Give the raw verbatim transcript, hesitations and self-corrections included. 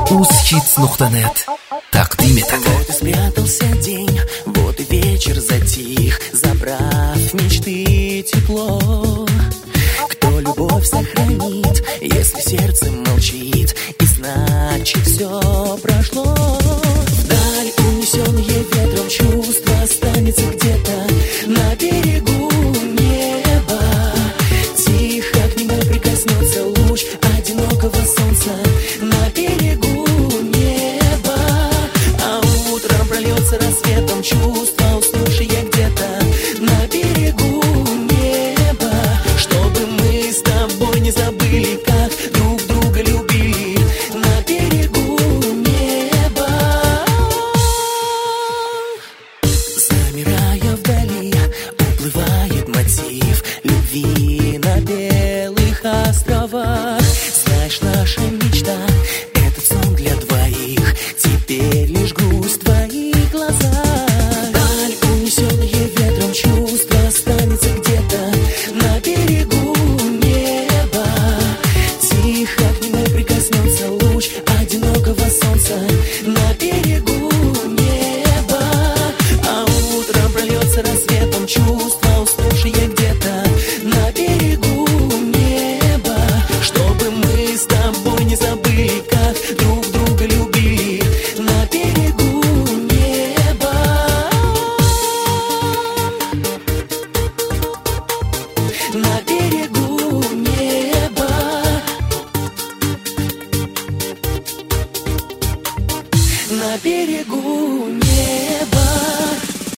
Узхитс нукта нет тaqdim etadi. Вот и спрятался день, вот и вечер затих, забрав мечты тепло. Кто любовь сохранит, если сердце молчит, и значит все прошло. Вдаль унесенные ветром чувства останется где-то на берегу неба. Тихо к нему прикоснется луч одинокого солнца на берегу неба. А утром прольется рассветом чувства уснувшие где-то на берегу неба. Чтобы мы с тобой не забыли, как друг друга любили на берегу неба. Замирая вдали, уплывает мотив любви на белых островах. Знаешь, наша мечта — этот сон для двоих, теперь лишь грусть в твоих глазах. Даль, унесенные ветром чувства, останется где-то на берегу неба. Тихо к нему прикоснется луч одинокого солнца на берегу неба. А утром прольется рассветом чувства уснувшие где-то на берегу неба. Чтобы мы с тобой не забыли, как друг друга любили на берегу неба. На берегу неба. На берегу неба.